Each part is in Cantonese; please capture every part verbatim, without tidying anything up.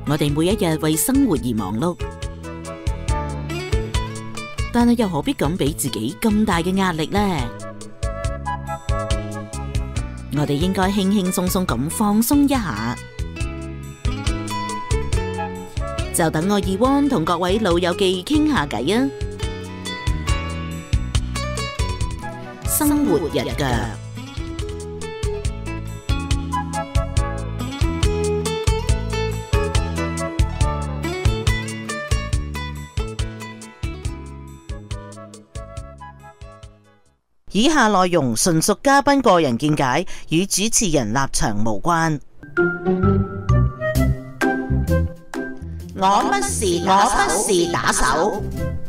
我哋每一日為生活而忙碌，但係又何必咁俾自己咁大嘅壓力呢？我哋應該輕輕鬆鬆咁放鬆一下。就等我二汪同各位老友記傾下偈啊！生活日腳。以下內容純屬嘉賓個人見解，與主持人立場無關。我不是我不是打手。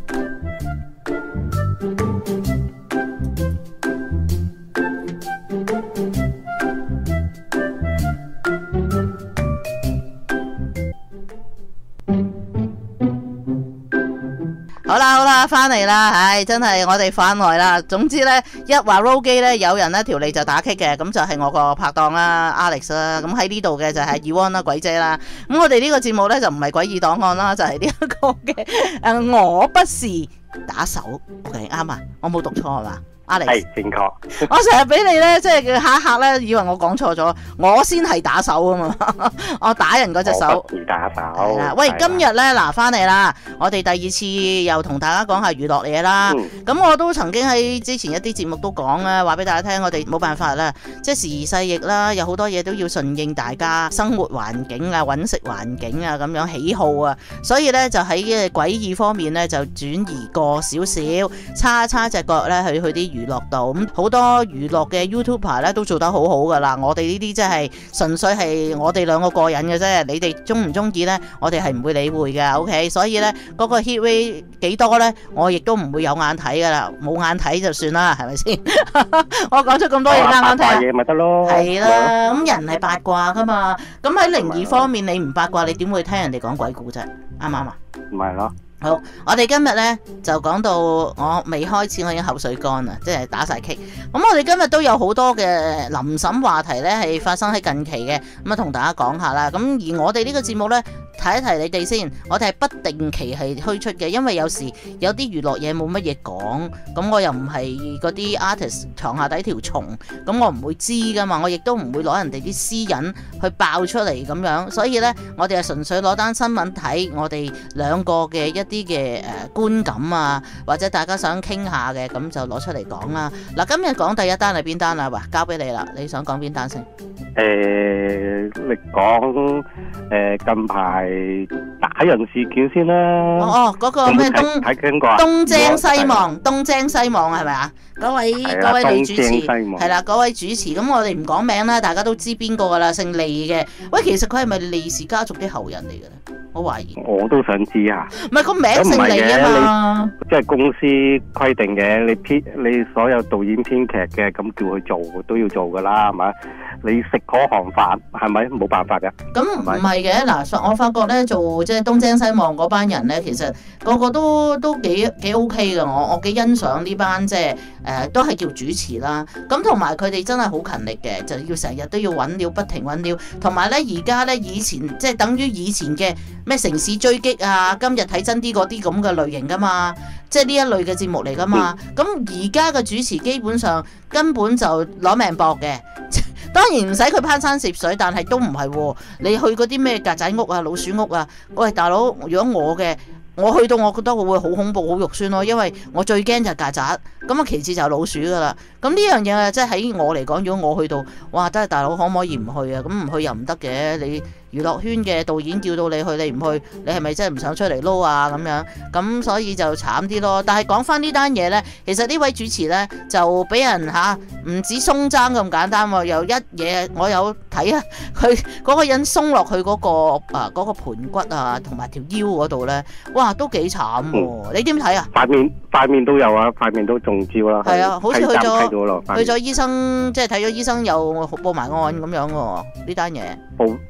好啦好啦，翻嚟啦，唉，真係我哋翻來啦。總之呢，一話 roll 機呢，有人呢條脷就打棘嘅，咁就係我個拍檔啦 Alex 啦。咁喺呢度嘅就係 Ewan 啦，鬼姐啦。咁我哋呢個節目呢，就唔係詭異檔案啦，就係呢一個嘅誒，我不是打手。OK 啱啊，我冇讀錯係嘛？ 係正確。 我成日俾你咧，即係下一刻咧，以為我講錯咗，我先係打手啊嘛，我打人嗰隻手。 我不是打手。係啦， 喂，今日咧嗱翻嚟啦，我哋第二次又同大家講下娛樂嘢啦。咁、嗯、我都曾經喺之前一啲節目都講啦，話俾大家聽，我哋冇辦法啦，即係時移世易啦，有好多嘢都要順應大家生活環境啊、揾食環境啊咁樣喜好啊，所以咧就喺嘅詭異方面咧就轉移過少少，叉叉隻腳咧去去啲娛樂度，咁好多娛樂嘅 YouTuber 咧都做得好好噶啦，我哋呢啲真係純粹係我哋兩個過癮嘅啫，你哋中唔中意咧，我哋係唔會理會嘅 ，OK， 所以咧嗰個 hit rate 幾多咧，我亦都唔會有眼睇噶啦，冇眼睇就算啦，係咪先？我講咗咁多嘢啱啱聽， 八卦嘢咪得咯， 係啦，咁人係八卦噶嘛，咁喺靈異方面你唔八卦，你點會聽人哋講鬼故啫？啱唔啱啊？ 唔係咯。 好，我哋今日咧就講到我未開始，我已經口水乾啦，即係打晒棘。咁我哋今日都有好多嘅臨審話題咧，係發生喺近期嘅，咁啊同大家講下啦。咁而我哋呢個節目咧，提一提你哋先，我哋係不定期係推出嘅，因為有時有啲娛樂嘢冇乜嘢講，咁我又唔係嗰啲 artist 床下底條蟲，咁我唔會知噶嘛，我亦都唔會攞人哋啲私隱去爆出嚟咁樣，所以咧我哋係純粹攞單新聞睇，我哋兩個嘅一啲嘅誒觀感啊，或者大家想傾下嘅，咁就攞出嚟講啦。嗱，今日講第一單係邊單啊？喂，交俾你啦，你想講邊單先？ 誒，你講誒近排打人事件先啦。 哦哦，嗰個咩東睇經過啊？ 東張西望，東張西望係咪啊？嗰位嗰位女主持係啦，嗰位主持，咁我哋唔講名啦，大家都知邊個噶啦，姓利嘅。喂，其實佢係咪利氏家族啲後人嚟嘅咧？我懷疑。我都想知啊。 唔係個名姓利啊嘛。 即係公司規定嘅，你編你所有導演編劇嘅，咁叫佢做都要做噶啦，係咪？你食嗰行飯係咪冇辦法嘅？咁唔係嘅，嗱，我發覺咧做即係東張西望嗰班人咧，其實個個都都幾幾 OK 嘅，我我幾欣賞呢班即係誒都係叫主持啦。咁同埋佢哋真係好勤力嘅，就要成日都要揾料，不停揾料。同埋咧而家咧以前即係等於以前嘅咩城市追擊啊，今日睇真啲嗰啲咁嘅類型噶嘛，即係呢一類嘅節目嚟噶嘛。咁而家嘅主持基本上根本就攞命搏嘅。當然唔使佢攀山涉水，但係都唔係喎。你去嗰啲咩曱甴屋啊、老鼠屋啊，喂大佬，如果我嘅，我去到我覺得我會好恐怖、好肉酸咯，因為我最驚就係曱甴，咁啊其次就係老鼠噶啦。咁呢樣嘢啊，即係喺我嚟講，如果我去到，哇，真係大佬可唔可以唔去啊？咁唔去又唔得嘅，你娛樂圈嘅導演叫到你去，你唔去，你係咪真係唔想出嚟撈啊？咁樣，咁所以就慘啲咯。但係講翻呢單嘢呢，其實呢位主持呢，就俾人吓唔止鬆踭咁簡單喎，又一嘢我有睇啊，佢嗰個人鬆落去嗰、嗰個啊嗰、嗰個盤骨啊，同埋條腰嗰度呢，哇，都幾慘喎！嗯、你點睇啊？ 塊面塊面都有啊，塊面都中招啦。 係啊，好似去咗去咗醫生，即係睇咗醫生又報埋案咁樣喎，呢單嘢。 報係啊。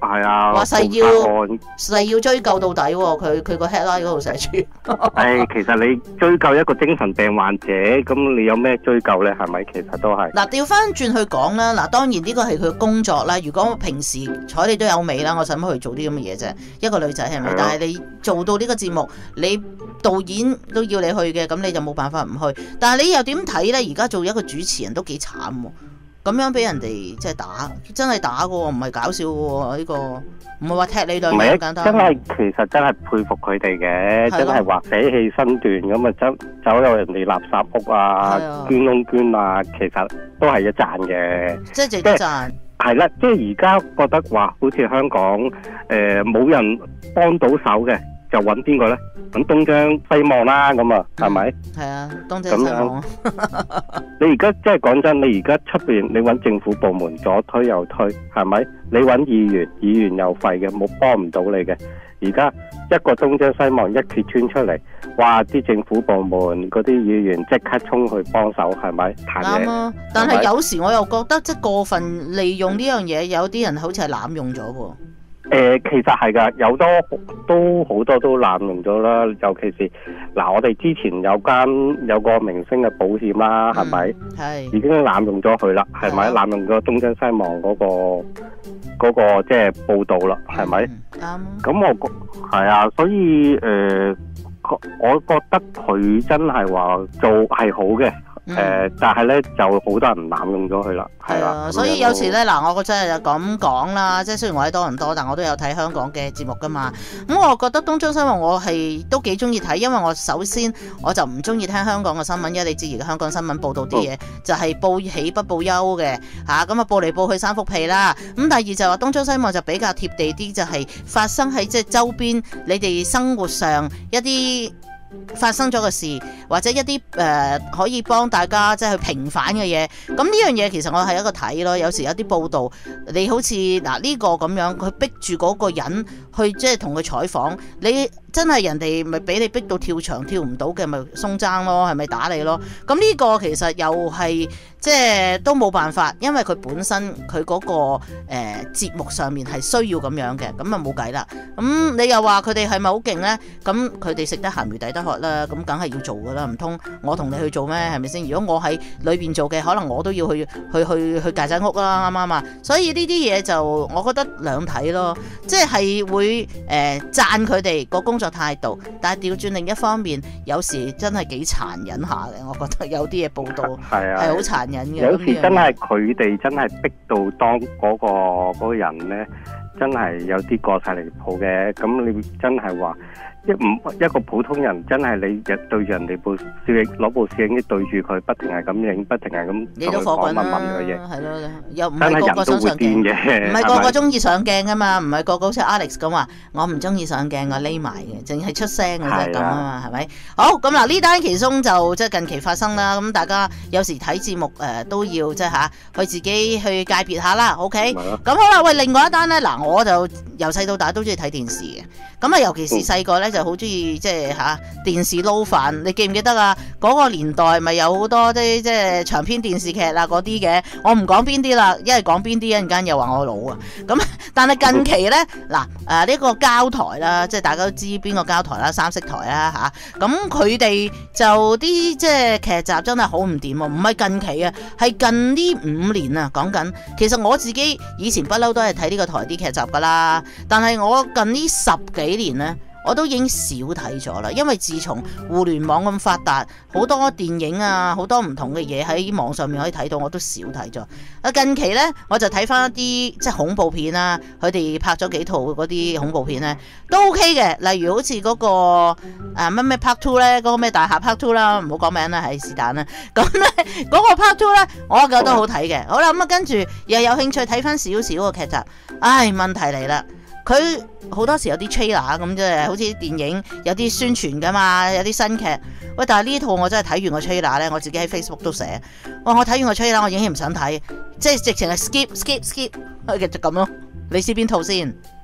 啊， 話誓要報案誓要追究到底喎、哦，佢佢個 headline 嗰度寫住。 誒，其實你追究一個精神病患者，咁你有咩追究咧？係咪？其實都係。 嗱，調翻轉去講啦，嗱，當然呢個係佢嘅工作啦。如果平時睬你都有味啦，我使乜去做啲咁嘅嘢啫？一個女仔係咪？ 係啊但係你做到呢個節目，你導演都要你去嘅，咁你就冇辦法唔去。但係你又點睇咧？而家做一個主持人都幾慘喎，咁樣俾人哋即係打，真係打嘅喎，唔係搞笑嘅喎，呢個唔係話踢你兩唔係嘢咁簡單。 真係其實真係佩服佢哋嘅， 係咯真係話捨棄身段咁啊，走走入人哋垃圾屋啊係啊， 捐窿捐啊，其實都係一讚嘅。 即係值得讚。 係啦，即係而家覺得話好似香港誒冇、人幫到手嘅，就揾邊個咧？揾東張西望啦，咁啊，係咪？ 係啊，東張西望啊。 你而家即係講真，你而家出邊你揾政府部門左推右推，係咪？你揾議員，議員又廢嘅，冇幫唔到你嘅。而家一個東張西望一揭穿出嚟，哇！啲政府部門嗰啲議員即刻衝去幫手，係咪？ 啱啊！但係有時我又覺得即係過分利用呢樣嘢，有啲人好似係濫用咗喎。 誒、呃，其實係㗎，有多都好多都濫用咗啦。尤其是嗱，我哋之前有間有個明星嘅保險啦，係咪？ 係已經濫用咗佢啦，係咪？濫用咗東張西望嗰、個嗰、個即係報導啦，係咪？ 啱。 咁我覺係啊，所以誒、呃，我覺得佢真係話做係好嘅。誒、呃，但係咧就好多人濫用咗佢啦，係啦、 啊，所以有時咧嗱，我真係就咁講啦，即係雖然我喺多倫多，但我都有睇香港嘅節目噶嘛。咁我覺得東張西望我係都幾中意睇，因為我首先我就唔中意聽香港嘅新聞，因為你知而家香港新聞報道啲嘢、嗯、就係報喜不報憂嘅嚇，咁啊報嚟報去三幅屁啦。咁第二就話東張西望就比較貼地啲，就係、是、發生喺即係周邊你哋生活上一啲發生咗嘅事，或者一啲誒、呃、可以幫大家即係去平反嘅嘢。咁呢樣嘢其實我係一個睇咯。有時有啲報道，你好似嗱呢個咁樣，佢逼住嗰個人去即係同佢採訪，你真係人哋咪俾你逼到跳牆跳唔到嘅，咪鬆爭咯，係咪打你咯？咁呢個其實又係即係都冇辦法，因為佢本身佢嗰、嗰個誒、呃、節目上面係需要咁樣嘅，咁啊冇計啦。咁你又話佢哋係咪好勁呢？咁佢哋食得鹹魚抵得渴啦，咁梗係要做噶啦，唔通我同你去做咩？係咪先？如果我喺裏邊做嘅，可能我都要去去去去戒仔屋啦，啱唔啱啊？所以呢啲嘢就我覺得兩睇咯，即係會誒、呃、讚佢哋個工作態度，但係調轉另一方面，有時真係幾殘忍下嘅。我覺得有啲嘢報道係好殘忍嘅。 有時真係佢哋真係逼到當嗰、嗰個嗰、嗰個人咧，真係有啲過晒離譜嘅。咁你真係話一唔一個普通人，真係你日對住人哋部攝影攞部攝影機對住佢，不停係咁影，不停係咁你都火滾啦，係咯，又唔係個個想上鏡嘅，唔係個個中意上鏡噶嘛，唔係個個好似 Alex 咁話，我唔中意上鏡，我匿埋嘅，淨係出聲嘅啫咁啊嘛，係咪？好咁嗱，呢單其中就即係近期發生啦，咁大家有時睇節目誒、呃、都要即係嚇，去自己去界別下啦 ，OK？咁好啦，喂，另外一單咧嗱，我就由細到大都中意睇電視嘅，咁啊尤其是細個咧。就好中意即係嚇電視撈飯，你記唔記得啊？嗰、那個年代咪有好多啲即係長篇電視劇啊嗰啲嘅，我唔講邊啲啦，因為講邊啲一陣間又話我老啊。咁但係近期咧嗱誒呢個膠台啦，即係大家都知邊個膠台啦，三色台啦嚇。咁佢哋就啲即係劇集真係好唔掂喎，唔係近期啊，係近呢五年啊講緊。其實我自己以前不嬲都係睇呢個台啲劇集噶啦，但係我近呢十幾年咧。我都已經少睇咗啦，因為自從互聯網咁發達，好多電影啊，好多唔同嘅嘢喺網上面可以睇到，我都少睇咗。啊，近期呢，我就睇翻一啲即係恐怖片啊，佢哋拍咗幾套嗰啲恐怖片呢，都 OK 嘅。例如好似嗰、嗰個誒乜咩 Part Two 咧，嗰個咩大廈 Part Two 啦，唔好講名啦，係是但啦。咁咧嗰個 Part Two 咧，我覺得好睇嘅。好啦，咁啊跟住又有興趣睇翻少少個劇集。唉，問題嚟啦。佢好多時有啲 trailer 咁即係，好似啲電影有啲宣傳噶嘛，有啲新劇。喂，但係呢套我真係睇完個 trailer 咧，我自己喺 Facebook 都寫。哇，我睇完個 trailer，我已經唔想睇，即係直情係 skip skip skip，就咁咯。你知邊套先？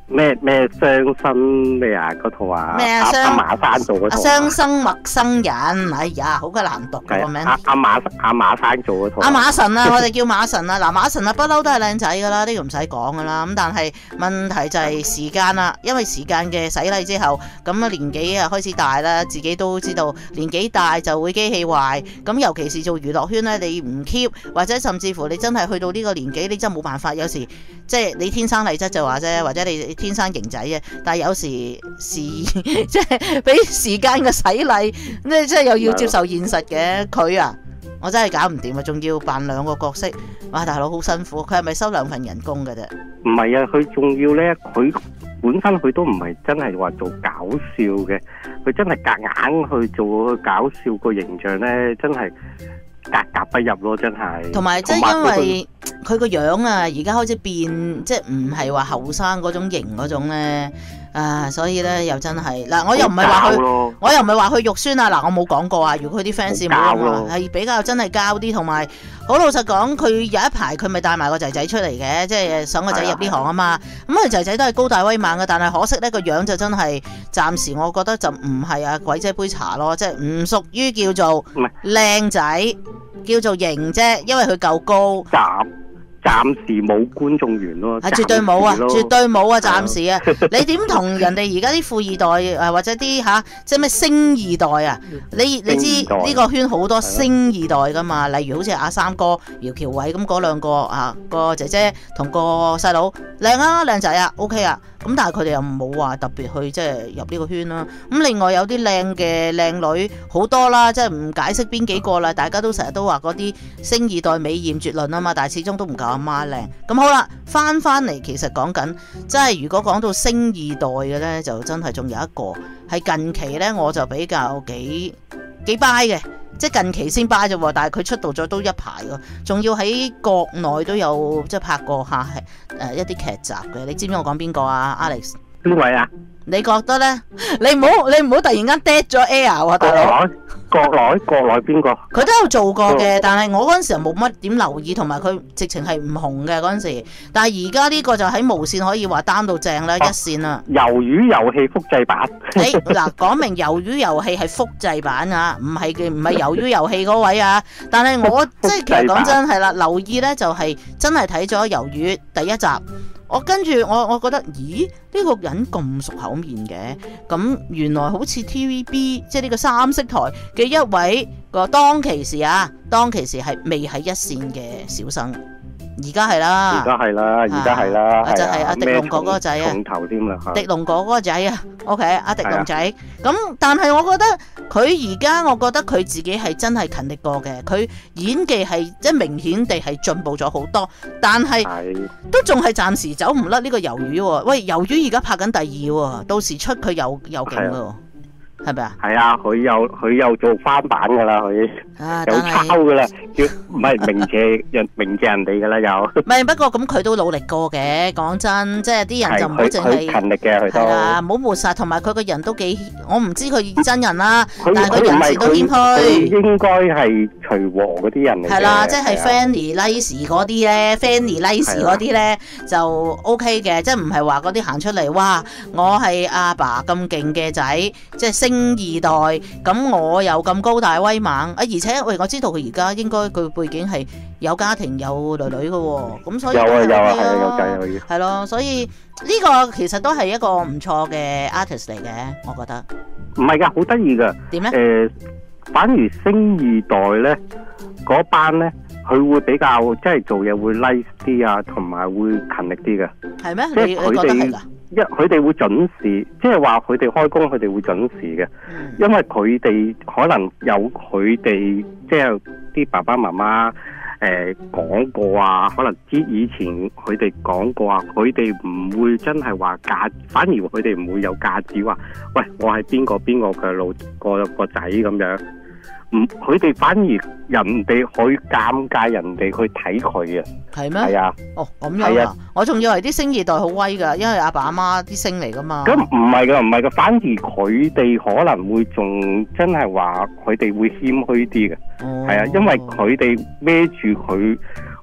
咩咩雙生咩啊嗰套啊， 咩啊雙阿阿馬生做嗰套啊， 雙生陌生人，哎呀，好鬼難讀嘅個名。 阿阿馬阿馬生做嗰套。 阿馬神啊，我哋叫馬神啊，嗱馬神啊，不嬲都係靚仔噶啦，呢個唔使講噶啦。咁但係問題就係時間啦，因為時間嘅洗禮之後，咁啊年紀啊開始大啦，自己都知道年紀大就會機器壞。咁尤其是做娛樂圈咧，你唔 keep 或者甚至乎你真係去到呢個年紀，你真係冇辦法。有時即係你天生麗質就話啫，或者你天生型仔嘅，但係有時時即係俾時間嘅洗禮，你即係又要接受現實嘅。佢啊，我真係搞唔掂啊，仲要扮兩個角色，哇！大佬好辛苦，佢係咪收兩份人工嘅啫？ 唔係啊，佢仲要咧，佢本身佢都唔係真係話做搞笑嘅，佢真係夾硬去做搞笑個形象咧，真係格格不入咯，真係。同埋即係因為佢個樣啊，而家開始變，即係唔係話後生嗰種型嗰種咧。啊，所以咧又真係嗱，我又唔係話佢，我又唔係話佢肉酸啊！嗱，我冇講過啊。如果佢啲 fans 冇啊，係比較真係膠啲，同埋好老實講，佢有一排佢咪帶埋個仔仔出嚟嘅，即係想個仔入呢行啊嘛。咁佢仔仔都係高大威猛嘅，但係可惜呢個樣就真係暫時我覺得就唔係啊鬼姐杯茶咯，即係唔屬於叫做靚仔，叫做型啫，因為佢夠高。 暫時冇觀眾緣咯， 係絕對冇啊，絕對冇啊，暫時啊，你點同人哋而家啲富二代誒或者啲吓、啊，即係咩星二代啊？你你知呢個圈好多星二代噶嘛？例如好似阿三哥、姚喬偉咁嗰兩個啊，個姐姐同個細佬靚啊，靚仔啊 ，OK 啊，咁但係佢哋又冇話特別去即係入呢個圈啦。咁另外有啲靚嘅靚女好多啦，即係唔解釋邊幾個啦，大家都成日都話嗰啲星二代美艷絕倫啊嘛，但係始終都唔夠阿媽靚。咁好啦，翻翻嚟其實講緊，即係如果講到星二代嘅呢，就真係仲有一個係近期呢，我就比較幾幾 buy 嘅，即係近期先 buy 啫，但係佢出道咗都一排喎，仲要喺國內都有即係拍過下誒一啲劇集嘅。你知唔知我講邊個啊 Alex？ 邊位啊？ 你覺得呢？你唔好你唔好突然間 dead 咗 air 喎，大佬。 國內國內邊個？佢都有做過嘅，但係我嗰陣時冇乜點留意，同埋佢直情係唔紅嘅嗰陣時。但係而家呢個就喺無線可以話擔到正啦，啊、一線啦。魷魚遊戲複製版。 誒嗱，講明魷魚遊戲係複製版啊，唔係嘅，唔係魷魚遊戲嗰位啊。但係我即係其實講真係啦，留意呢就係、是、真係睇咗魷魚第一集。我跟住我，我覺得，咦？呢、這個人咁熟口面嘅，咁原來好似 T V B 即係呢個三色台嘅一位個當其時啊，當其時係未喺一線嘅小生，而家係啦， 而家係啦，而家係啦， 就係阿迪龍哥嗰個仔啊， 重頭添啦， 迪龍哥嗰個仔啊 ，OK， 阿迪龍仔，咁但係我覺得佢而家，我覺得佢自己係真係勤力過嘅，佢演技係即係明顯地係進步咗好多，但係都仲係暫時走唔甩呢個魷魚喎。喂，魷魚而家拍緊第二喎，到時出佢有有勁咯。係咪啊？係啊， 佢又佢又做翻版噶啦，佢有抄噶啦，叫唔係鳴謝人鳴謝人哋噶啦又。唔係，不過咁佢都努力過嘅，講真，即係啲人就唔好淨係勤力嘅，佢都係啦，唔好抹殺，同埋佢個人都幾，我唔知佢真人啦，但係佢人時都謙虛。佢應該係隨和嗰啲人嚟嘅。係啦， 即係 Fanny Nice 嗰啲咧 ，Fanny Nice 嗰啲咧就 OK 嘅，即係唔係話嗰啲行出嚟，哇！我係阿爸咁勁嘅仔，即係星二代，咁我又咁高大威猛啊！而且喂，我知道佢而家應該佢背景係有家庭有女女嘅喎，咁所以有啊有啊係啊有仔有係咯，所以呢個其實都係一個唔錯嘅 artist 嚟嘅，我覺得。 唔係㗎，好得意㗎。點咧？誒，反而星二代咧嗰班咧，佢會比較即係做嘢會 nice 啲啊，同埋會勤力啲嘅。係咩？即係佢哋。一佢哋會準時，即係話佢哋開工，佢哋會準時嘅，嗯、因為佢哋可能有佢哋即係啲爸爸媽媽誒講過啊，可能之以前佢哋講過啊，佢哋唔會真係話架，反而佢哋唔會有架子話，喂，我係邊個邊個嘅老個個仔咁樣。唔，佢哋反而人哋去尷尬，人哋去睇佢啊，係咩？係啊，哦咁樣啊，我仲以為啲星二代好威噶，因為阿爸阿媽啲星嚟噶嘛。咁唔係噶，唔係噶，反而佢哋可能會仲真係話佢哋會謙虛啲嘅，係啊，因為佢哋孭住佢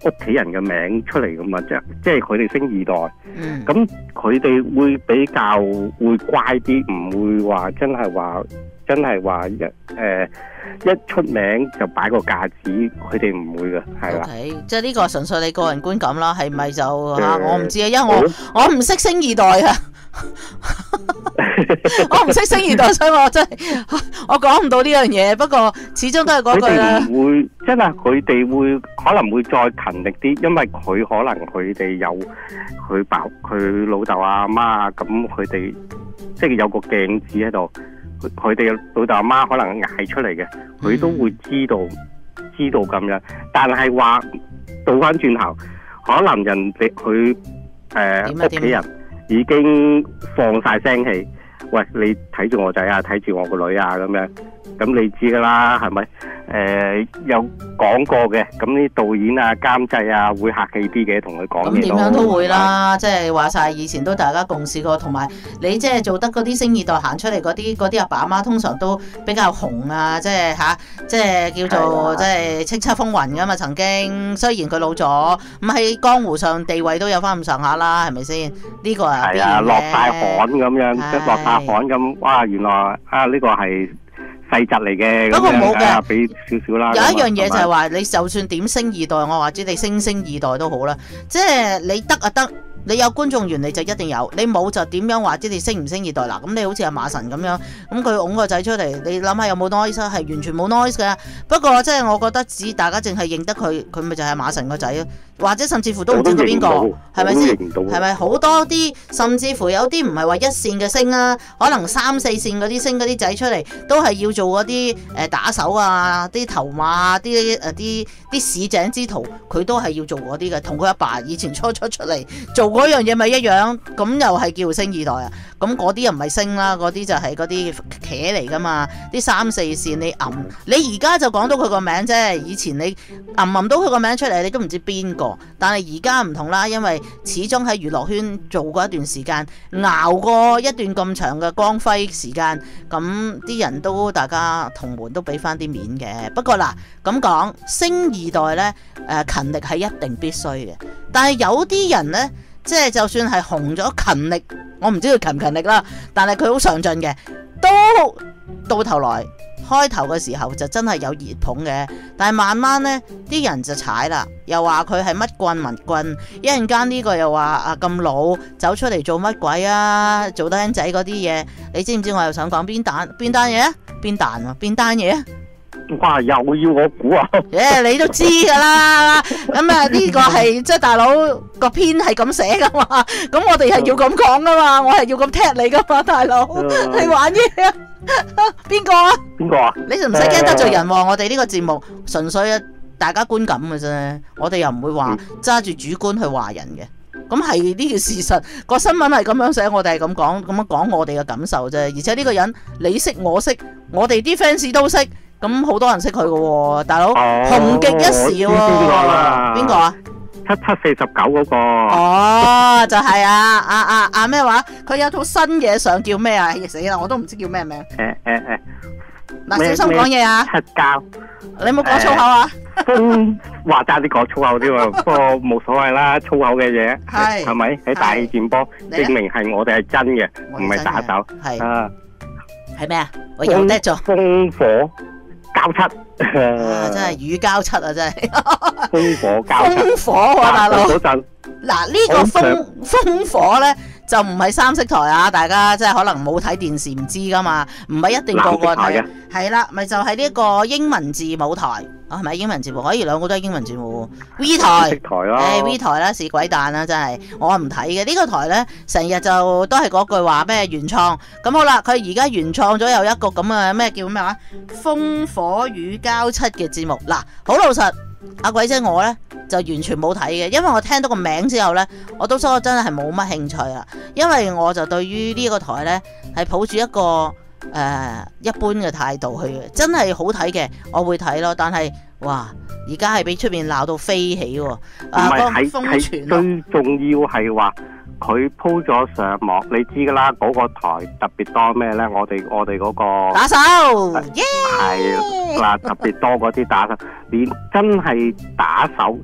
屋企人嘅名出嚟噶嘛，即即係佢哋星二代， 嗯， 咁佢哋會比較會乖啲，唔會話真係話真係話一誒、呃、一出名就擺個架子，佢哋唔會嘅，係啦。 OK，即係呢個純粹你個人觀感啦，係咪就嚇、 呃啊？我唔知啊，因為我我唔識星二代啊。我唔識星二代，所以我真係我講唔到呢樣嘢。不過始終都係嗰句啦。 佢哋唔會，真係佢哋會可能會再勤力啲，因為佢可能佢哋有佢爸佢老豆啊阿媽啊，咁佢哋即係有個鏡子喺度，佢哋老豆阿媽可能捱出嚟嘅，佢都會知道、嗯、知道咁樣。但係話倒翻轉頭，可能人哋佢誒屋企人已經放晒聲氣，喂，你睇住我仔啊，睇住我個女啊，咁樣，咁你知噶啦，係咪？誒、呃，有講過嘅，咁啲導演啊、監製啊，會客氣啲嘅，同佢講嘢咯。 咁點樣都會啦，即係話晒以前都大家共事過，同埋你即係做得嗰啲星二代行出嚟嗰啲嗰啲阿爸阿媽，通常都比較紅啊，即係吓，即係叫做即係叱咤風雲噶嘛。曾經雖然佢老咗，咁喺江湖上地位都有翻咁上下啦，係咪先？呢個係係啊，落晒汗咁樣，即係落晒汗咁，哇！原來啊呢個係細則嚟嘅， 不過冇嘅， 俾少少啦。 有一樣嘢就係話，你就算點星二代，我話知你星星二代都好啦，即係你得啊得。你有觀眾緣你就一定有，你冇就點樣話知你升唔升二代嗱？咁你好似阿馬神咁樣，咁佢擁個仔出嚟，你諗下有冇 noise 係完全冇 noise 嘅。不過即係我覺得只大家淨係認得佢，佢咪就係馬神個仔咯，或者甚至乎都唔知佢邊個，係咪先？係咪好多啲？甚至乎有啲唔係話一線嘅星啊，可能三四線嗰啲星嗰啲仔出嚟，都係要做嗰啲誒打手啊、啲頭馬啊、啲誒啲啲市井之徒，佢都係要做嗰啲嘅，同佢阿爸以前初初出嚟做。嗰樣嘢咪一樣，咁又係叫星二代啊？咁嗰啲又唔係星啦，嗰啲就係嗰啲茄嚟噶嘛，啲三四線你揞，你而家就講到佢個名啫。以前你揞揞到佢個名出嚟，你都唔知邊個。但係而家唔同啦，因為始終喺娛樂圈做過一段時間，熬過一段咁長嘅光輝時間，咁啲人都大家同門都俾翻啲面嘅。不過嗱，咁講星二代呢，誒、呃、勤力係一定必須嘅，但係有啲人呢。即係就算係紅咗勤力，我唔知佢勤唔勤力啦，但係佢好上進嘅，都到頭來開頭嘅時候就真係有熱捧嘅，但係慢慢呢啲人就踩啦，又話佢係乜棍乜棍，一陣間呢個又話啊咁老走出嚟做乜鬼啊，做得僆仔嗰啲嘢，你知唔知我又想講邊單邊單嘢啊？邊單啊？邊單嘢啊？ 哇！又要我估啊？ 誒、yeah, 你都知噶啦，咁啊呢個係即係大佬個編係咁寫噶嘛，咁我哋係要咁講噶嘛，我係要咁踢你噶嘛，大佬，你玩嘢啊？邊個啊？邊個啊？你唔使驚得罪人喎，我哋呢個節目純粹大家觀感嘅啫，我哋又唔會話揸住主觀去話人嘅。咁係呢個事實，個新聞係咁樣寫，我哋係咁講，咁樣講我哋嘅感受啫。而且呢個人你識我識，我哋啲 fans 都識。咁好多人識佢嘅喎，大佬、哦、紅極一時喎。邊個啊？ 七七四十九嗰個。 哦，就係、是、啊啊啊啊咩話？佢有套新嘢上叫咩啊？死啦，我都唔知叫咩名。誒誒誒，嗱，小心講嘢啊！ 七交， 你冇講粗口啊？ 風話齋啲講粗口啲喎，不過冇所謂啦，粗口嘅嘢係係咪喺大氣電波證明係我哋係真嘅，唔係打手。係啊，係咩啊？我又得咗烽火交七， 啊、真係雨交七啊！真係烽火交七， 烽火啊大佬！嗱呢個烽烽火咧就唔係三色台啊！大家即係可能冇睇電視唔知噶嘛，唔係一定個個睇。係啦，咪就係呢個英文字母台啊，係咪英文字母？可以兩個都係英文字母。V 台， 台咯， 誒 V 台啦，是鬼蛋啦，真係我唔睇嘅。呢個台咧成日就都係嗰句話咩原創。咁好啦，佢而家原創咗有一個咁嘅咩叫咩話烽火與交七嘅節目。嗱，好老實，阿鬼姐我咧就完全冇睇嘅，因為我聽到個名之後咧，我都說我真係冇乜興趣啦。因為我就對於呢個台咧係抱住一個誒、呃，一般嘅態度去嘅，真係好睇嘅，我會睇咯。但係，哇，而家係俾出面鬧到飛起喎！啊，個瘋傳， 最重要係話佢鋪咗上網，你知噶啦，嗰、那個台特別多咩咧？我哋我哋嗰個打手， 係嗱、yeah! 特別多嗰啲打手，連真係打手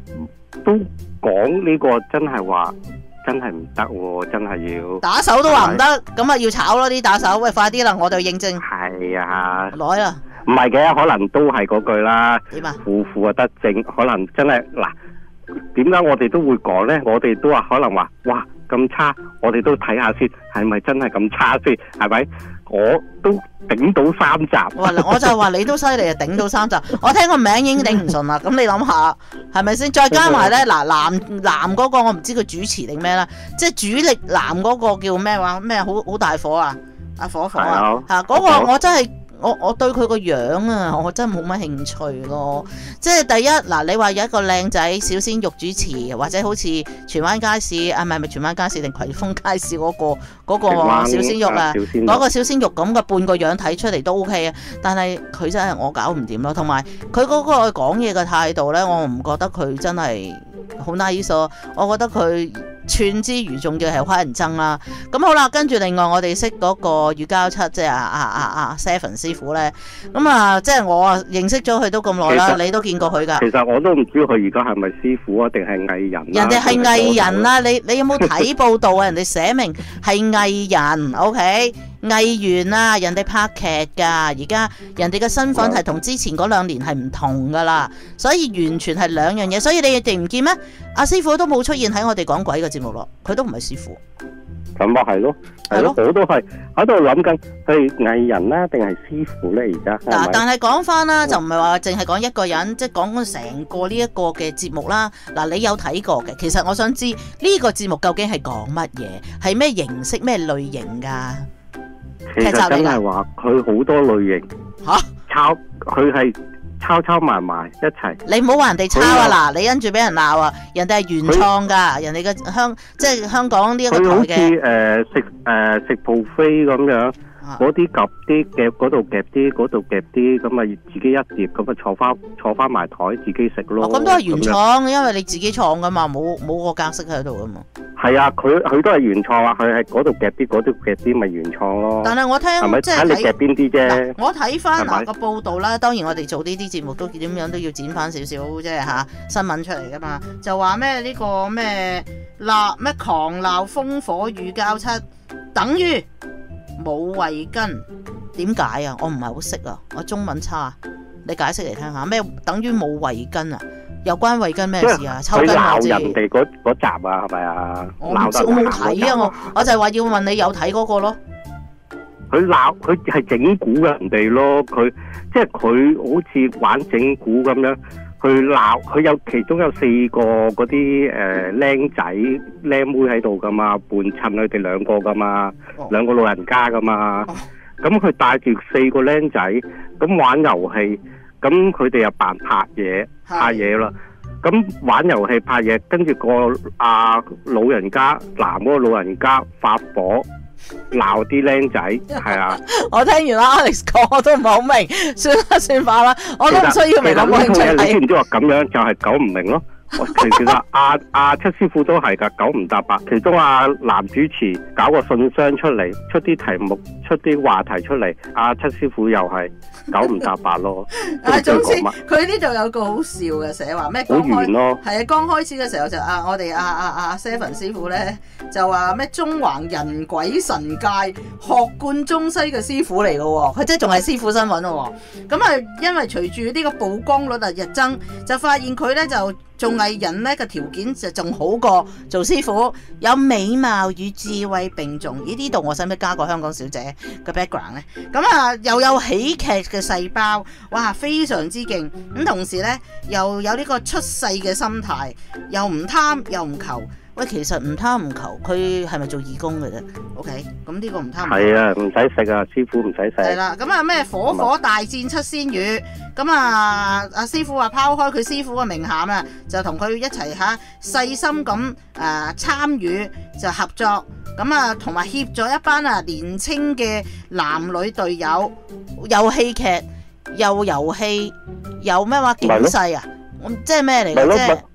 都講呢個真係話真係唔得喎，真係要打手都話唔得，咁啊要炒咯啲打手，喂快啲啦，我就認證。 係啊， 來啦。 唔係嘅，可能都係嗰句啦。 點啊？ 負負啊得正，可能真係嗱，點解我哋都會講呢？我哋都話可能話，哇咁差，我哋都睇下先，係咪真係咁差先？係咪？我都頂到三集。 哇！我就話你都犀利啊，頂到三集。我聽個名已經頂唔順啦。咁你諗下，係咪先？再加埋呢，嗱男男嗰個我唔知佢主持定咩啦，即係主力男嗰個叫咩話咩？好好大火啊！阿火火啊！嚇嗰個我真係。我我對佢個樣啊，我真係冇乜興趣咯。即係第一嗱，你話有一個靚仔小鮮肉主持，或者好似荃灣街市啊，唔係唔係荃灣街市定葵豐街市嗰、嗰個嗰、嗰個小鮮肉啊，嗰個小鮮肉咁嘅半個樣睇出嚟都 OK 啊。但係佢真係我搞唔掂咯。同埋佢嗰個講嘢嘅態度呢，我唔覺得佢真係好 nice 咯。我覺得佢串之餘仲要係乞人憎啦。咁好啦，跟住另外我哋識嗰個乳膠漆，即係阿阿阿阿 Seven 師傅咧。咁啊，即係我啊認識咗佢都咁耐啦，你都見過佢㗎。 其實我都唔知佢而家係咪師傅啊，定係藝人。 人哋係藝人啦，你你有冇睇報道啊？人哋寫明係藝人 ，OK， 藝員啊，人哋拍劇㗎。而家人哋嘅身份係同之前嗰兩年係唔同㗎啦，所以完全係兩樣嘢。所以你哋唔見咩？阿師傅都冇出現喺我哋講鬼嘅節目咯，佢都唔係師傅。 咁咪係咯，係咯，我都係喺度諗緊係藝人啦，定係師傅咧？而家嗱，但係講翻啦，就唔係話淨係講一個人，即係講成個呢一個嘅節目啦。嗱，你有睇過嘅，其實我想知呢個節目究竟係講乜嘢，係咩形式、咩類型噶？ 其實真係話佢好多類型吓， 抄佢係。抄抄埋埋一齊， 你唔好話人哋抄啊！嗱，你跟住俾人鬧啊！人哋係原創㗎，人哋嘅香即係香港呢一個台嘅。佢好似誒食誒食 buffet咁樣，嗰啲夾啲夾嗰度夾啲，嗰度夾啲，咁啊自己一碟咁啊坐翻坐翻埋台自己食咯。 咁都係原創，因為你自己創㗎嘛，冇冇個格式喺度㗎嘛。 係啊，佢佢都係原創啊，佢係嗰度夾啲，嗰度夾啲，咪原創咯。 但係我聽即係睇你夾邊啲啫。 我睇翻嗱個報道啦，當然我哋做呢啲節目都點樣都要剪翻少少，即係嚇新聞出嚟噶嘛。就話咩呢個咩鬧咩狂鬧烽火乳膠漆，等於冇慧根。點解啊？我唔係好識啊，我中文差，你解釋嚟聽下。咩等於冇慧根啊？有關慧根咩事啊？抽筋我知。佢鬧人哋嗰嗰集啊，係咪啊？ 我唔知，我冇睇啊！我我就係話要問你有睇嗰個咯。 佢鬧佢係整蠱人哋咯，佢即係佢好似玩整蠱咁樣去鬧。佢有其中有四個嗰啲誒僆仔僆妹喺度噶嘛，伴襯佢哋兩個噶嘛，哦、兩個老人家噶嘛。咁佢、哦、帶住四個僆仔咁玩遊戲。咁佢哋又扮拍嘢拍嘢啦，咁玩遊戲拍嘢，跟住個阿、啊、老人家男嗰個老人家發火鬧啲僆仔，係啊！我聽完啦 Alex 講，我都唔係好明，算啦算罷啦，我都唔需要明咁興趣睇。你知唔知話咁樣就係九唔明咯？其實阿阿七師傅都係噶，九唔搭八。其中阿、啊、男主持搞個信箱出嚟，出啲題目，出啲話題出嚟。阿、啊、七師傅又係九唔搭八咯。 啊，總之佢呢度有個好笑嘅寫話咩？好圓咯。係啊，剛開始嘅時候就啊，我哋阿阿阿 Seven 師傅咧就話咩中環人鬼神界學貫中西嘅師傅嚟嘅喎，佢即係仲係師傅身份咯。咁啊，因為隨住呢個曝光率啊日增，就發現佢咧就。做藝人咧嘅條件就仲好過做師傅，有美貌與智慧並重。咦？呢度我使唔使加個香港小姐嘅 background 咧？咁啊，又有喜劇嘅細胞，哇，非常之勁。咁同時咧，又有呢個出世嘅心態，又唔貪又唔求。喂，其實唔貪唔求，佢係咪做義工嘅啫 ？OK，咁呢個唔貪唔求。係啊，唔使食啊，師傅唔使食。係啦，咁啊咩火火大戰七仙羽，咁啊阿師傅話拋開佢師傅嘅名銜啊，就同佢一齊嚇細心咁誒參與就合作，咁啊同埋協助一班啊年青嘅男女隊友，有戲劇，有遊戲，有咩話警世啊？即係咩嚟嘅啫？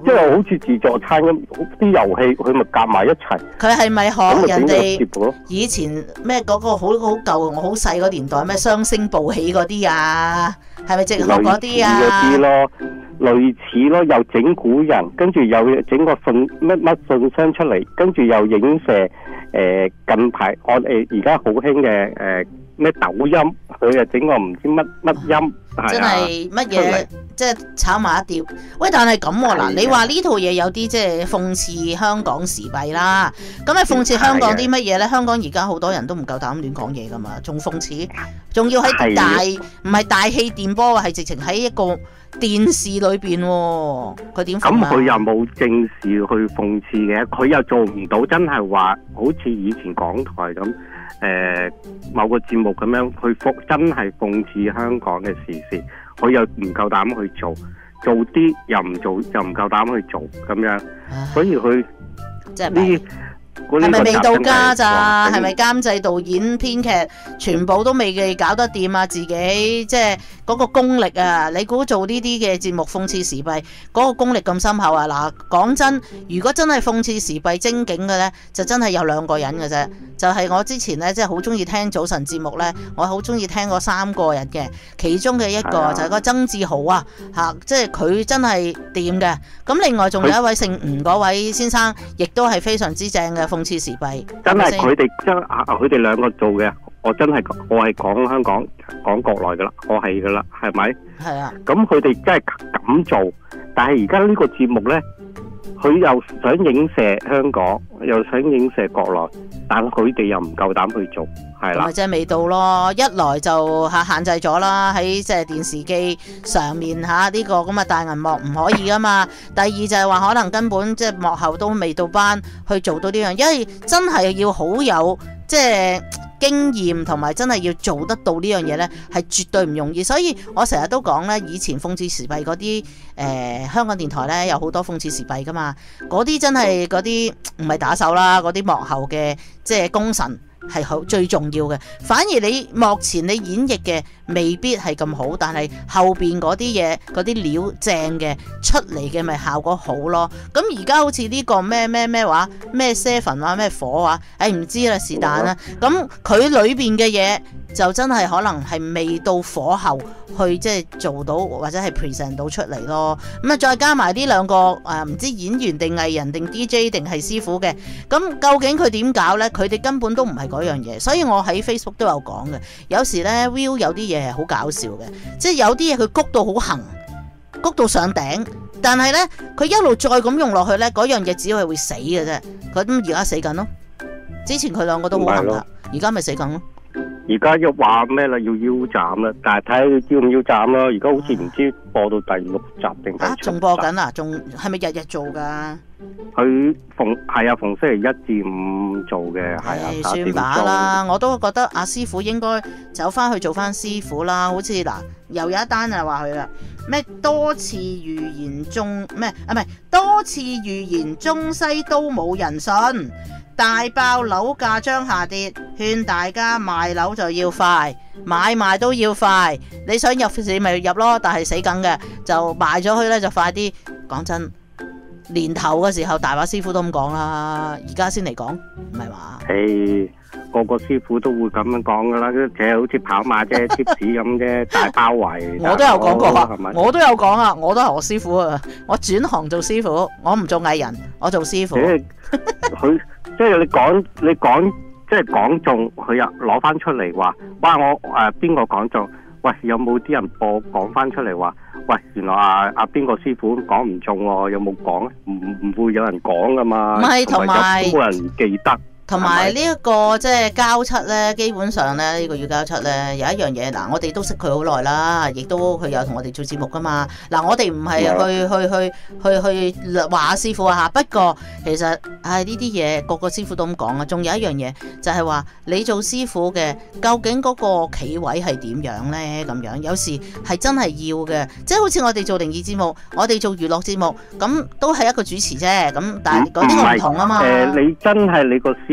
即係好似自助餐咁，啲遊戲佢咪夾埋一齊。 佢係咪學人哋哋以前咩嗰個好好舊我好細個年代咩雙星報喜嗰啲啊？係咪直學嗰啲啊？ 類似嗰啲咯，類似咯，又整蠱人，跟住又整個信乜乜信箱出嚟，跟住又影射誒、呃、近排我誒而家好興嘅誒咩抖音，佢又整個唔知乜乜音， 真係乜嘢即係炒埋一碟。喂，但係咁喎嗱，你話呢套嘢有啲即係諷刺香港時弊啦。咁係諷刺香港啲乜嘢咧？香港而家好多人都唔夠膽亂講嘢噶嘛，仲諷刺，仲要喺大唔係大氣電波啊，係直情喺一個電視裏邊喎，佢點？ 咁佢又冇正視去諷刺嘅，佢又做唔到真係話好似以前港台咁，誒、呃、某個節目咁樣去諷真係諷刺香港嘅時事，佢又唔夠膽去做，做啲又唔做，又唔夠膽去做咁樣，所以佢即係呢？係咪未到家咋？係咪監製、導演、編劇全部都未搞得掂啊？自己即係嗰個功力啊！你估做呢啲嘅節目諷刺時弊，嗰、嗰個功力咁深厚啊？嗱，講真，如果真係諷刺時弊精警嘅呢，就真係有兩個人嘅啫。就係、是、我之前呢，即係好中意聽早晨節目呢，我好中意聽嗰三個人嘅，其中嘅一個就係個曾志豪啊，嚇，即係佢真係掂嘅。咁另外仲有一位姓吳嗰位先生，亦都係非常之正嘅。諷刺時弊， 真係佢哋真啊！佢哋兩個做嘅，我真係我係講香港講國內噶啦，我係噶啦，係咪？ 係啊。咁佢哋真係咁做，但係而家呢個節目呢，佢又想影射香港，又想影射國內，但佢哋又唔夠膽去做，係啦。 咪即係未到咯，一來就嚇限制咗啦，喺即係電視機上面嚇呢個咁嘅大銀幕唔可以噶嘛。第二就係話可能根本即係幕後都未到班去做到呢樣，因為真係要好有即係經驗同埋真係要做得到呢樣嘢呢，係絕對唔容易。所以我成日都講呢，以前諷刺時弊嗰啲誒香港電台呢，有好多諷刺時弊噶嘛，嗰啲真係嗰啲唔係打手啦，嗰啲幕後嘅即係功臣。係好最重要嘅，反而你幕前你演繹嘅未必係咁好，但係後邊嗰啲嘢嗰啲料正嘅出嚟嘅咪效果好咯。咁而家好似呢個咩咩咩話咩 seven 話咩火話，誒唔知啦是但啦。咁佢裏邊嘅嘢就真係可能係未到火候去即係做到或者係 present 到出嚟咯。咁啊再加埋呢兩個誒唔、呃、知演員定藝人定 D J 定係師傅嘅，咁究竟佢點搞呢？佢哋根本都唔係嗰樣嘢，所以我喺 Facebook 都有講嘅。有時呢 Will 有啲嘢係好搞笑嘅，即係有啲嘢佢谷到好行，谷到上頂，但係呢，佢一路再咁用落去呢，嗰樣嘢只係會死嘅啫。咁而家死緊咯，之前佢兩個都好行噶，而家咪死緊咯。 而家又話咩啦？要腰斬啦，但係睇佢要唔要斬咯。而家好似唔知播到第六集定第七集。 仲播緊啊？仲係咪日日做噶？ 佢逢係啊，逢星期一至五做嘅，係啊。 算把啦，我都覺得阿師傅應該走翻去做翻師傅啦。好似嗱，又有一單啊話佢啦，咩多次預言中咩啊？唔係多次預言中西都冇人信。大爆樓價將下跌，勸大家賣樓就要快，買賣都要快。你想入市咪入咯，但係死梗嘅就賣咗去咧就快啲。講真，年頭嘅時候大把師傅都咁講啦，而家先嚟講唔係嘛？ 誒，個個師傅都會咁樣講噶啦，即係好似跑馬啫、貼士咁啫，大包圍。 我都有講過啊，我都有講啊，我都係我師傅啊，我轉行做師傅，我唔做藝人，我做師傅。 佢即係你講，你講即係講中，佢又攞翻出嚟話，哇！我誒邊個講中？喂，有冇啲人播講翻出嚟話，喂，原來阿阿邊個師傅講唔中喎？有冇講？唔唔會有人講噶嘛？ 唔係，同埋冇人記得。 同埋呢一個即係交七咧，基本上咧呢個要交七咧，有一樣嘢嗱，我哋都識佢好耐啦，亦都佢有同我哋做節目噶嘛。嗱，我哋唔係去去去去去話師傅啊嚇，不過其實係呢啲嘢個個師傅都咁講啊。仲有一樣嘢就係話你做師傅嘅，究竟嗰個企位係點樣咧？咁樣有時係真係要嘅，即係好似我哋做靈異節目，我哋做娛樂節目，咁都係一個主持啫。咁但係嗰啲我唔同啊嘛。 誒，你真係你個師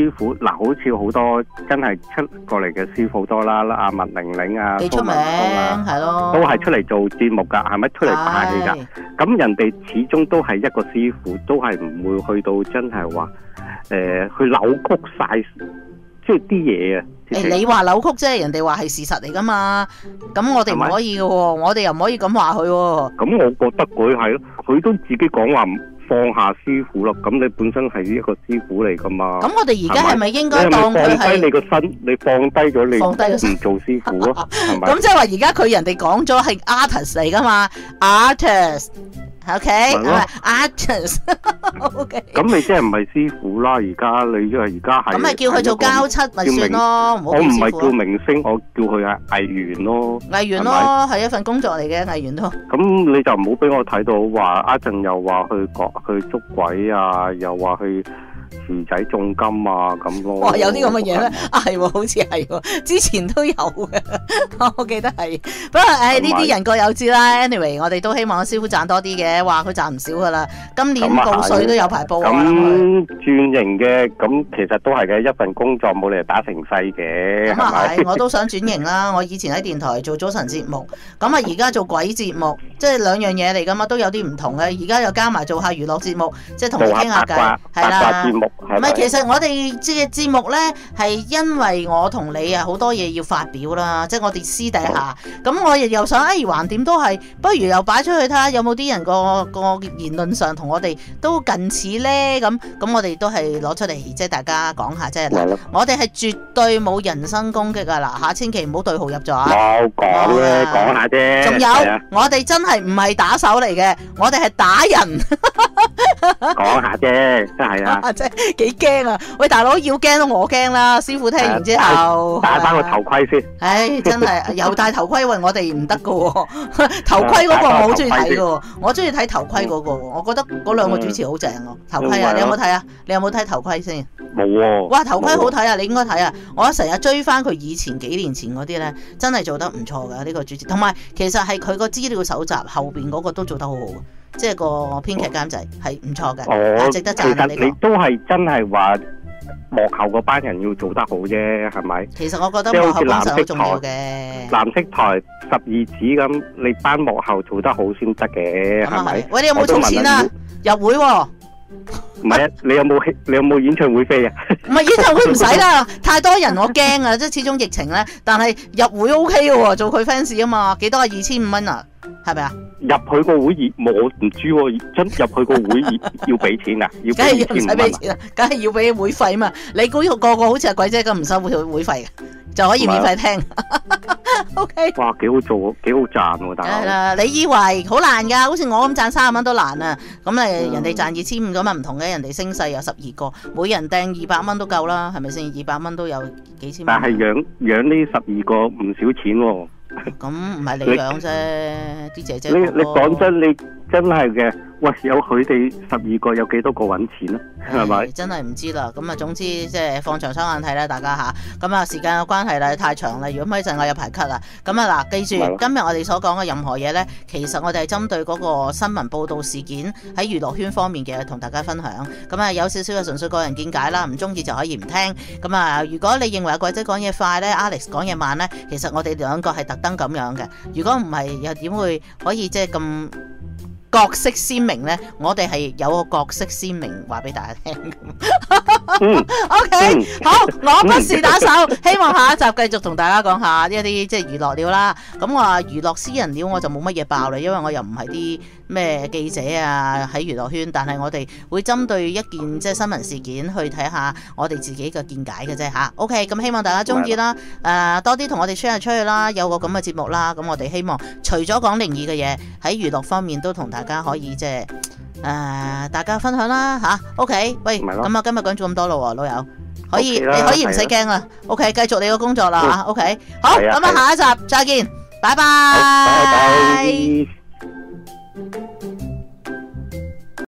師傅嗱，好似好多真係出過嚟嘅師傅好多啦，阿麥玲玲啊， 幾出名係咯， 都係出嚟做節目㗎，係咪出嚟拍戲㗎？咁人哋始終都係一個師傅，都係唔會去到真係話誒去扭曲晒，即係啲嘢啊！ 誒，你話扭曲啫，人哋話係事實嚟㗎嘛，咁我哋唔可以嘅喎，我哋又唔可以咁話佢喎。 咁我覺得佢係咯，佢都自己講話放下師傅咯，咁你本身係一個師傅嚟噶嘛？咁我哋而家係咪應該當佢係？ 你放低你個身，你放低咗你， 放低個身唔做師傅咯，係咪？ 咁即係話而家佢人哋講咗係 artist 嚟噶嘛 ？artist，OK，係咪 artist？OK。咁你即係唔係師傅啦？而家你因為而家係。咁咪叫佢做交七咪算咯，唔好叫師傅。 我唔係叫明星，我叫佢係藝員咯。 藝員咯，係一份工作嚟嘅藝員咯。 咁你就唔好俾我睇到話一陣又話去講。去捉鬼啊，又話去薯仔種金啊咁咯。哇， 有啲咁嘅嘢咩？啊係，好似係，之前都有嘅，我記得係。不過誒，呢啲人各有志啦。Anyway， 我哋都希望師傅賺多啲嘅，話佢賺唔少噶啦。今年報稅都有排報啊。 咁轉型嘅，咁其實都係嘅，一份工作冇理由打成世嘅。 咁啊係，我都想轉型啦。我以前喺電台做早晨節目，咁啊而家做鬼節目，即係兩樣嘢嚟噶嘛，都有啲唔同嘅。而家又加埋做下娛樂節目，即係同你傾下偈，係啦。唔係，其實我哋嘅節目咧，係因為我同你啊好多嘢要發表啦，即係我哋私底下。咁我亦又想，哎，橫掂都係，不如又擺出去睇下有冇啲人個個言論上同我哋都近似咧。咁咁我哋都係攞出嚟，即係大家講下，即係嗱，我哋係絕對冇人身攻擊啊！嗱，下千祈唔好對號入座啊！ 冇講咧，講下啫。 仲有，我哋真係唔係打手嚟嘅，我哋係打人。 講下啫，真係啊！ 即係幾驚啊！喂，大佬要驚都我驚啦！師傅聽完之後， 戴翻個頭盔先。 唉，真係又戴頭盔，喂，我哋唔得噶喎。頭盔嗰個我好中意睇噶，我中意睇頭盔嗰個，我覺得嗰兩個主持好正咯。頭盔啊，你有冇睇啊？你有冇睇頭盔先？ 冇喎。 哇，頭盔好睇啊！你應該睇啊！我成日追翻佢以前幾年前嗰啲咧，真係做得唔錯噶呢個主持。同埋其實係佢個資料搜集後邊嗰個都做得好好。即係個編劇監製係唔錯嘅，係值得讚。 其實你都係真係話幕後嗰班人要做得好啫，係咪？ 其實我覺得幕後幫手好重要嘅。 藍色台十二指咁，你班幕後做得好先得嘅，係咪？ 喂，你有冇充錢啊？入會喎？ 唔係啊，你有冇你有冇演唱會飛啊？ 唔係演唱會唔使啦，太多人我驚啊！即係始終疫情咧，但係入會 O K 嘅喎，做佢 fans 啊嘛，幾多啊？二千五蚊啊，係咪啊？ 入去個會我唔知喎，真入去個會要俾錢啊？要梗係要唔使俾錢啊？梗係要俾會費嘛？你估個個好似阿鬼姐咁唔收會會費嘅，就可以免費聽。O K。 哇，幾好做，幾好賺喎，大佬。 係啦，你以為好難㗎？好似我咁賺三十蚊都難啊！咁誒，人哋賺二千五咁啊唔同嘅，人哋聲勢有十二個，每人掟二百蚊都夠啦，係咪先？二百蚊都有幾千蚊。 但係養養呢十二個唔少錢喎。 咁唔係你養啫，啲姐姐。 你你講真，你真係嘅。喂，有佢哋十二個，有幾多個揾錢啊？係咪？ 真係唔知啦。咁啊，總之即係放長雙眼睇啦，大家吓。咁啊，時間嘅關係啦，太長啦。如果唔係陣，我有排 cut 啦。咁啊，嗱，記住今日我哋所講嘅任何嘢咧，其實我哋係針對嗰個新聞報導事件喺娛樂圈方面嘅，同大家分享。咁啊，有少少嘅純粹個人見解啦，唔中意就可以唔聽。咁啊，如果你認為阿鬼仔講嘢快咧 ，Alex 講嘢慢咧，其實我哋兩個係特登咁樣嘅。如果唔係，又點會可以即係咁角色鮮明呢？我哋係有個角色鮮明話俾大家聽。 嗯、 o、okay, K， 好，我不是打手，希望下一集繼續同大家講下一啲即係娛樂料啦。咁我話娛樂私人料我就冇乜嘢爆啦，因為我又唔係啲咩記者啊喺娛樂圈，但係我哋會針對一件即係新聞事件去睇下我哋自己嘅見解嘅啫吓。O K， 咁希望大家中意啦，誒、呃、多啲同我哋 share 出去啦，有個咁嘅節目啦。咁我哋希望除咗講靈異嘅嘢，喺娛樂方面都同大家可以即係誒大家分享啦吓。O K， 喂，咁啊今日講咗咁多咯，老友可以 okay 你可以唔使驚啦。O K， 繼續你個工作啦吓。O K， 好，咁啊下一集再見，拜拜。 拜拜。